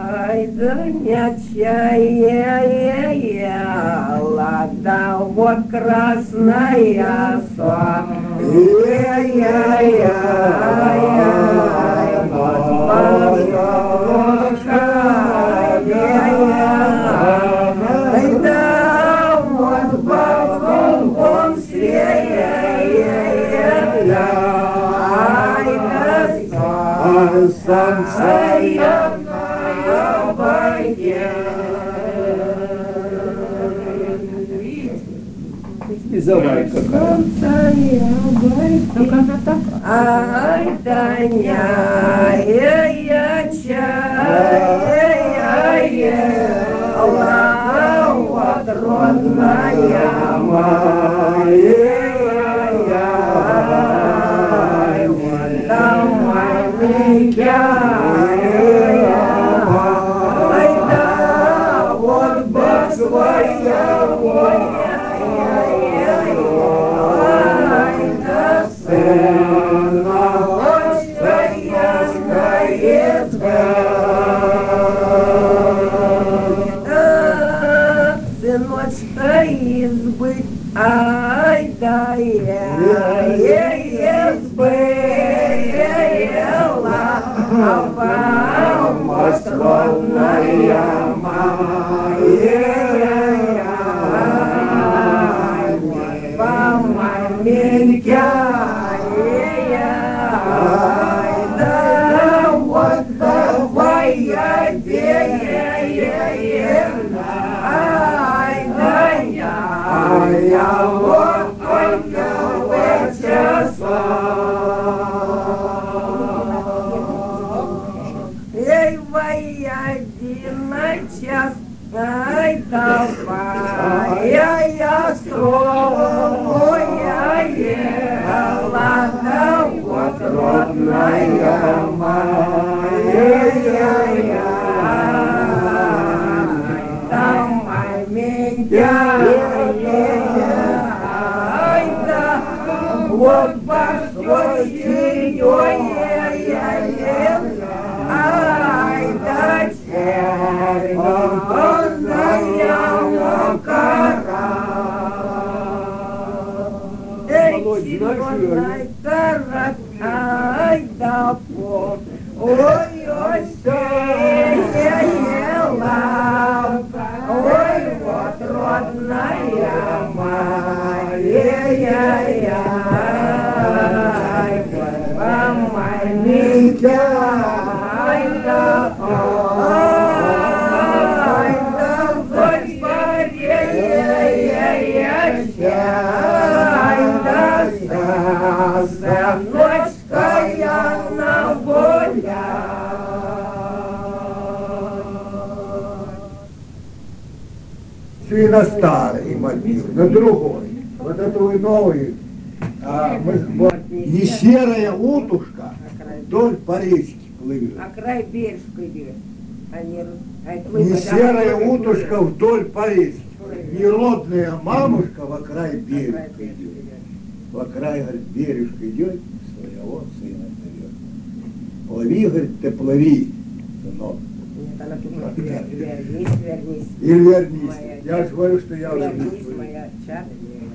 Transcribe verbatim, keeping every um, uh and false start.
Ай, да не чаяла, да вот красная сон. Ай-яй-яй-яй, вот бабушка, ай, да вот бабушка, он свеет, ай, да солнце я на воде. И завай какая. Ай, Таня, я чаяла, вот родная моя, вот там маленькая, ай, да, вот бог своя воля. Сыночка избы, ай, да я избы ела, а вам родная моя, вам маленькая, ай, да вот твоя деяна. Я вот только в часа. Эй, один час, ай, давай, я строю, ела, да вот родная моя, там маленькая. Вот постой, ай, да черная мокара. Эй, черная тарак, ай, да пот, ой, ой, ела, ой, вот родная моя. Ай, да, ай, да, Господи, ай, да, сыночка я на воля. Все на старый мотив, на другой. Вот это вы новый. А, мы, вот, не серая утушка вдоль по речке плывет. А край бережка идет. А не, а не серая утушка вдоль по речке. Не родная мамушка во край бережка идет. Во край, говорит, бережка идет, своего сына зовет. Плыви, говорит, ты плыви, сынок. Нет, она думает, вернись, вернись. Или вернись. Я же говорю, что я уже вернись, моя чада.